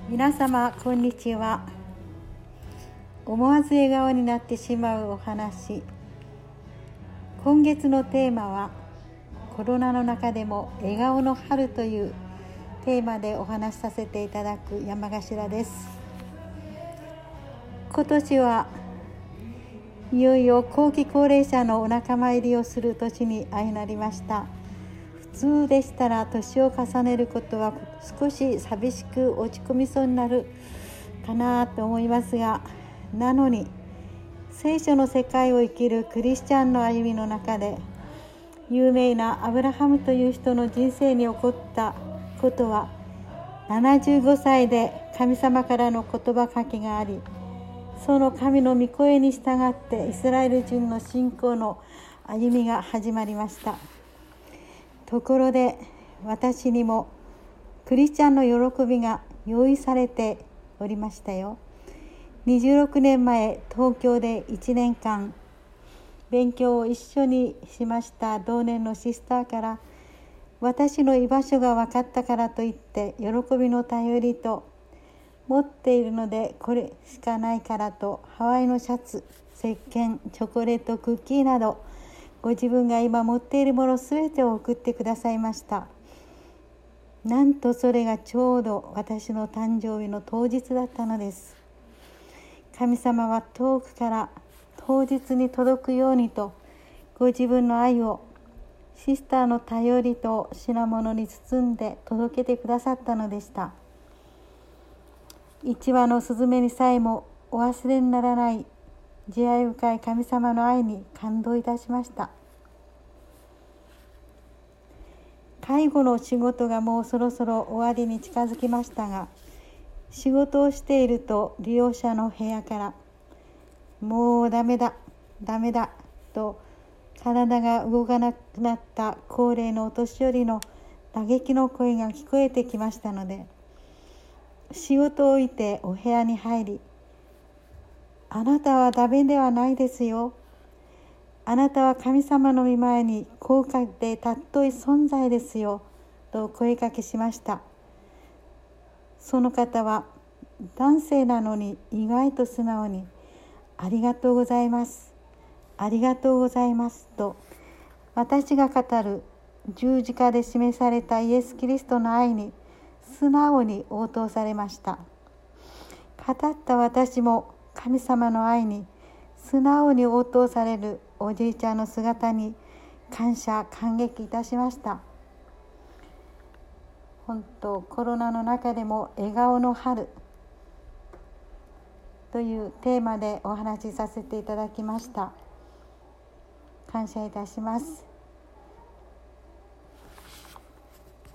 皆様こんにちは。思わず笑顔になってしまうお話。今月のテーマはコロナの中でも笑顔の春というテーマでお話しさせていただく山頭です。今年はいよいよ後期高齢者のお仲間入りをする年に相なりました。普通でしたら年を重ねることは少し寂しく落ち込みそうになるかなと思いますが、なのに聖書の世界を生きるクリスチャンの歩みの中で有名なアブラハムという人の人生に起こったことは、75歳で神様からの言葉かけがあり、その神の御声に従ってイスラエル人の信仰の歩みが始まりました。ところで私にもクリスチャンの喜びが用意されておりましたよ。26年前東京で1年間勉強を一緒にしました同年のシスターから、私の居場所が分かったからといって喜びの頼りと持っているのでこれしかないからとハワイのシャツ、石鹸、チョコレート、クッキーなどご自分が今持っているものすべてを送ってくださいました。なんとそれがちょうど私の誕生日の当日だったのです。神様は遠くから当日に届くようにとご自分の愛をシスターの頼りと品物に包んで届けてくださったのでした。一羽のスズメにさえもお忘れにならない慈愛深い神様の愛に感動いたしました。介護の仕事がもうそろそろ終わりに近づきましたが、仕事をしていると利用者の部屋からもうダメだと体が動かなくなった高齢のお年寄りの嘆きの声が聞こえてきましたので、仕事を置いてお部屋に入り、あなたはダメではないですよ。あなたは神様の御前に高価で尊い存在ですよ。と声かけしました。その方は男性なのに意外と素直に、ありがとうございます。ありがとうございますと、私が語る十字架で示されたイエス・キリストの愛に素直に応答されました。語った私も神様の愛に素直に応答されるおじいちゃんの姿に感謝感激いたしました。本当、コロナの中でも笑顔の春というテーマでお話しさせていただきました。感謝いたします。